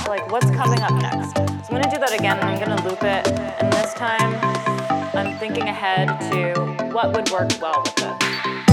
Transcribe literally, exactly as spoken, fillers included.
like what's coming up next. So I'm gonna do that again, and I'm gonna loop it, and this time I'm thinking ahead to what would work well with it.